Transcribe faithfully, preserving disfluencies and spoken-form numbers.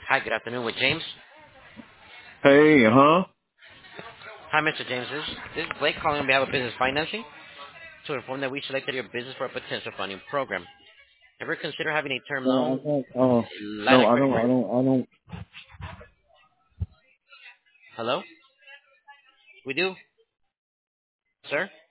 Hi, good afternoon with James. Hey, huh? Hi, Mister James. This, this is Blake calling on behalf of Business Financing to inform that we selected your business for a potential funding program. Ever consider having a term No, I loan, don't. Uh, line no, of I credit don't. for I your... don't. I don't. Hello? We do, sir?